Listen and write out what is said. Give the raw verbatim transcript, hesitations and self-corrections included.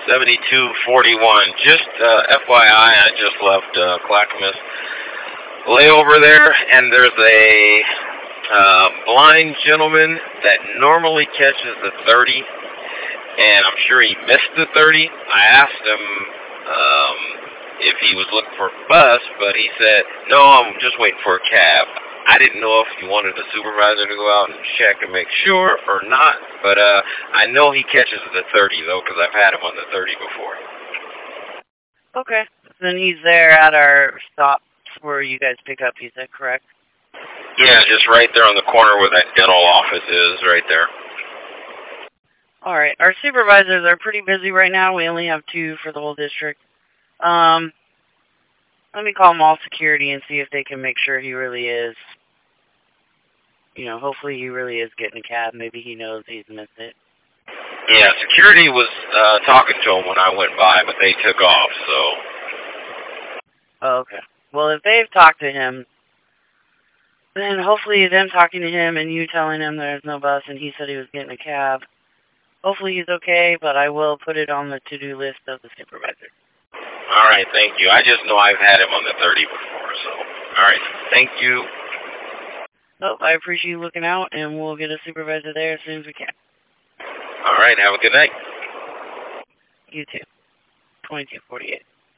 seventy-two forty-one. Just uh, F Y I, I I just left uh, Clackamas layover there, and there's a uh, blind gentleman that normally catches the thirty, and I'm sure he missed the thirty. I asked him um, if he was looking for a bus, but he said, no, I'm just waiting for a cab. I didn't know if he wanted the supervisor to go out and check and make sure or not, but uh, I know he catches the thirty, though, because I've had him on the thirty before. Okay. Then he's there at our stop where you guys pick up, is that correct? Yeah, just right there on the corner where that dental office is, right there. All right. Our supervisors are pretty busy right now. We only have two for the whole district. Um, let me call mall security and see if they can make sure he really is. You know, hopefully he really is getting a cab. Maybe he knows he's missed it. Yeah, security was uh, talking to him when I went by, but they took off, so... Oh, okay. Well, if they've talked to him, then hopefully them talking to him and you telling him there's no bus and he said he was getting a cab, hopefully he's okay, but I will put it on the to-do list of the supervisor. All right, thank you. I just know I've had him on the thirty before, so... All right, thank you. Well, I appreciate you looking out, and we'll get a supervisor there as soon as we can. All right, have a good night. You too. twenty-two forty-eight.